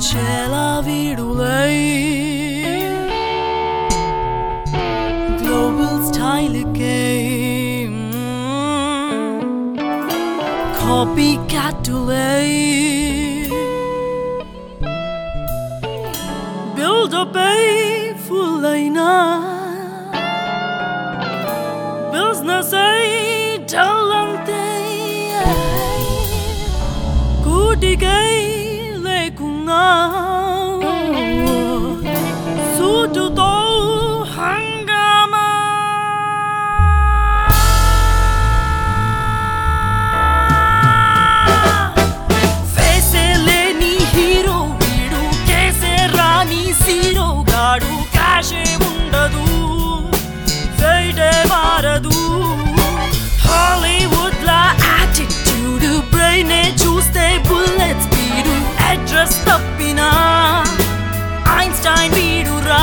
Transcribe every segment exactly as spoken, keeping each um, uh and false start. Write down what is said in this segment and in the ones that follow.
Cela virulei Global style game Copycat delay Build up a full line Business a talante Kuti gay lekunga Sutu to hangama Face leni hero vidu kese rani zero gaadu cash undadu fate maradu Hollywood la attitude brain e chuste bullet speed address tappina Einstein vidura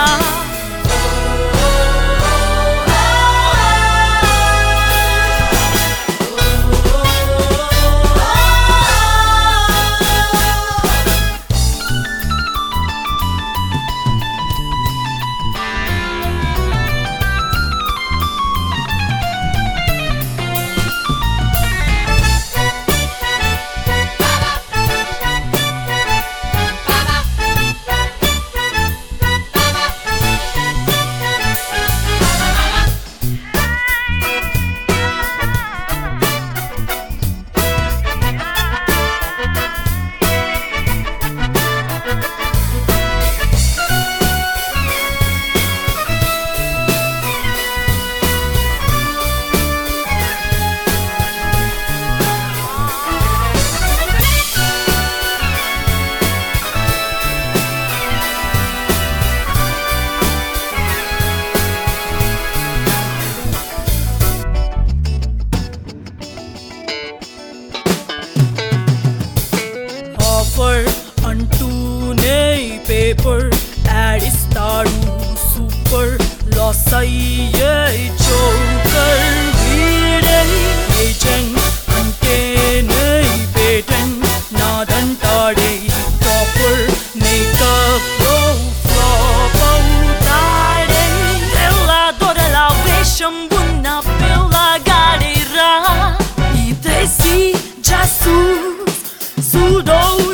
అంటూనే paper ad ఇస్తాడు super loss అయ్యే joker వీడే agent అంటేనే patent నాదంటాడే topper makeup లో flop అవుతాడే తెల్ల దొరల వేషం ఉన్న పిల్లగాడేరా ఈ దేశీ జాసూస్ సుడో